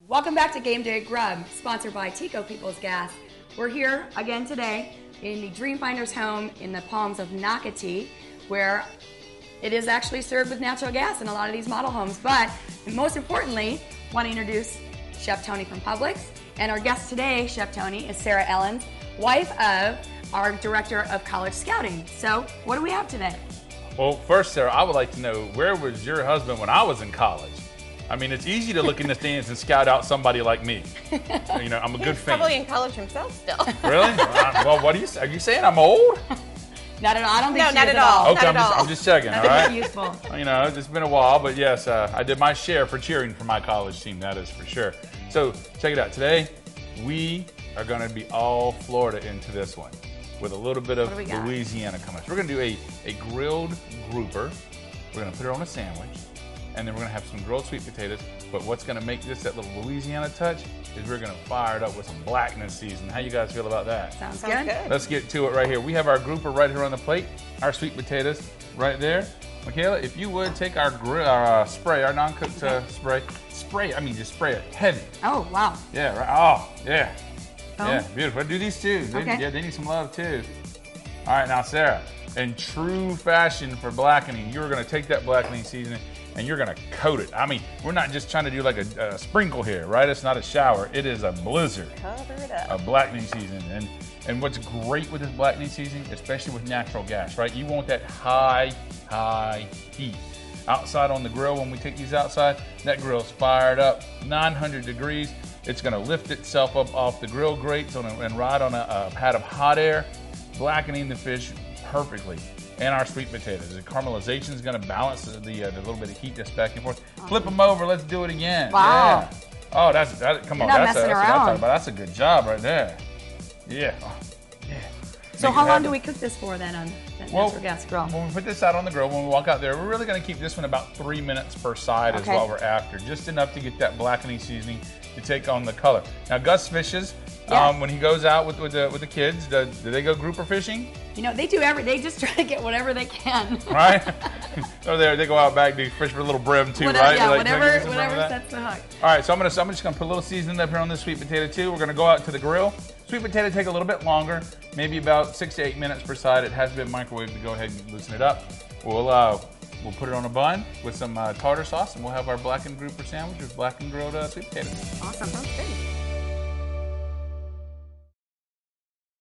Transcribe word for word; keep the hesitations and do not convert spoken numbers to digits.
Welcome back to Game Day Grub, sponsored by Tico Peoples Gas. We're here again today in the Dreamfinders home in the Palms of Nocatee, where it is actually served with natural gas in a lot of these model homes. But most importantly, I want to introduce Chef Tony from Publix. And our guest today, Chef Tony, is Sarah Ellens, wife of our Director of College Scouting. So what do we have today? Well, first, Sarah, I would like to know, where was your husband when I was in college? I mean, it's easy to look in the stands and scout out somebody like me. You know, I'm a good He's fan. Probably in college himself still. Really? Well, what are you? Are you saying I'm old? Not at all. I don't think No, she not is at all. Okay, Not I'm at just, all. I'm just checking. All That's right. useful. You know, it's been a while, but yes, uh, I did my share for cheering for my college team. That is for sure. So check it out. Today, we are going to be all Florida into this one, with a little bit of What do we got? Louisiana coming. So we're going to do a a grilled grouper. We're going to put it on a sandwich, and then we're going to have some grilled sweet potatoes. But what's going to make this that little Louisiana touch is we're going to fire it up with some blackness season. How you guys feel about that? Sounds, Sounds good. good. Let's get to it right here. We have our grouper right here on the plate, our sweet potatoes right there. Michaela, if you would take our grill, our uh, spray, our non-cooked uh, spray, spray, I mean just spray it heavy. Oh, wow. Yeah, right. Oh, yeah. Oh. Yeah, beautiful. Do these too. They, Okay. Yeah, they need some love too. All right, now Sarah, in true fashion for blackening, you're going to take that blackening seasoning and you're going to coat it. I mean, we're not just trying to do like a, a sprinkle here, right? It's not a shower. It is a blizzard Cover it up. of blackening seasoning. And and what's great with this blackening seasoning, especially with natural gas, right? You want that high, high heat. Outside on the grill, when we take these outside, that grill's fired up, nine hundred degrees. It's going to lift itself up off the grill grates on a, and ride on a, a pad of hot air, blackening the fish perfectly. And our sweet potatoes. The caramelization is going to balance the, the, uh, the little bit of heat that's back and forth. Flip them over. Let's do it again. Wow. Yeah. Oh, that's that. Come You're on, not that's, a, messing that's what I'm around. talking about. That's a good job right there. Yeah. Oh, yeah. So Make how it long happen. do we cook this for then on that Well, natural gas grill? when we put this out on the grill, when we walk out there, we're really going to keep this one about three minutes per side is Okay. what we're after. Just enough to get that blackening seasoning to take on the color. Now, Gus fishes. Yeah. Um, when he goes out with, with, the, with the kids, do, do they go grouper fishing? You know, they do every, they just try to get whatever they can. Right? Or they, they go out back to fish for a little brim too, Whatever, right? yeah, Like, can I get whatever, some whatever of that? sets the hook. All right, so I'm gonna, so I'm just gonna put a little seasoning up here on this sweet potato too. We're gonna go out to the grill. Sweet potato take a little bit longer, maybe about six to eight minutes per side. It has been microwaved to go ahead and loosen it up. We'll uh, we'll put it on a bun with some uh, tartar sauce, and we'll have our blackened grouper sandwich with blackened grilled uh, sweet potatoes. Awesome. Sounds good.